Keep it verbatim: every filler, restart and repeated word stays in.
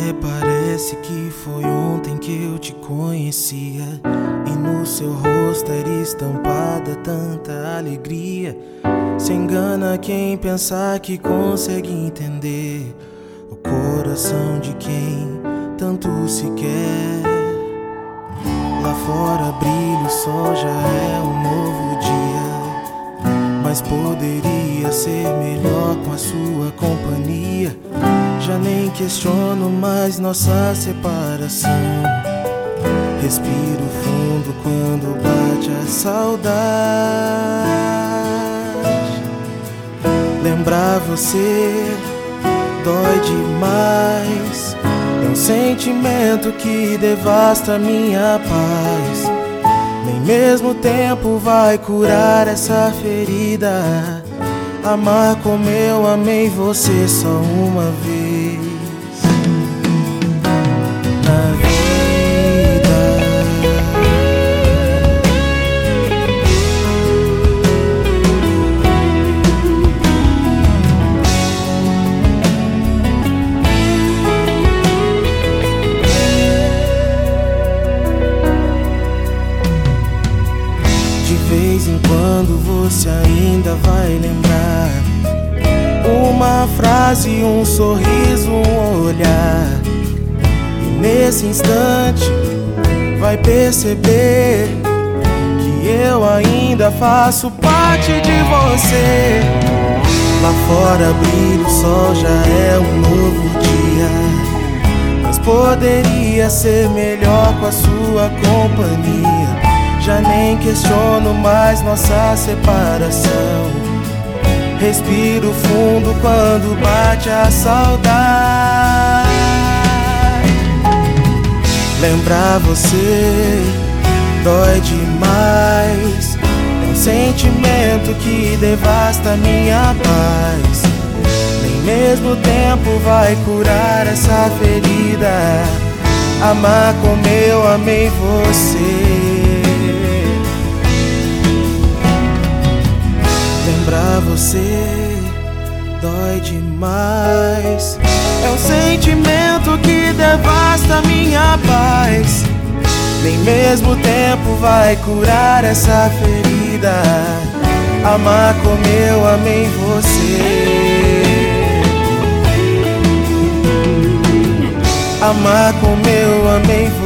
Até parece que foi ontem que eu te conhecia, e no seu rosto era estampada tanta alegria. Se engana quem pensar que consegue entender o coração de quem tanto se quer. Lá fora brilha o sol, já é um novo dia, mas poderia ser melhor com a sua companhia. Já nem questiono mais nossa separação. Respiro fundo quando bate a saudade. Lembrar você dói demais. É um sentimento que devasta minha paz. Nem mesmo o tempo vai curar essa ferida. Amar como eu amei você só uma vez na vida. De vez em quando você ainda vai lembrar uma frase, um sorriso, um olhar, e nesse instante vai perceber que eu ainda faço parte de você. Lá fora brilha o sol, já é um novo dia, mas poderia ser melhor com a sua companhia. Já nem questiono mais nossa separação. Respiro fundo quando bate a saudade. Lembrar você dói demais. É um sentimento que devasta minha paz. Nem mesmo o tempo vai curar essa ferida. Amar como eu amei você. Lembrar você dói demais. É um sentimento que devasta minha paz. Nem mesmo o tempo vai curar essa ferida. Amar como eu amei você. Amar como eu amei você.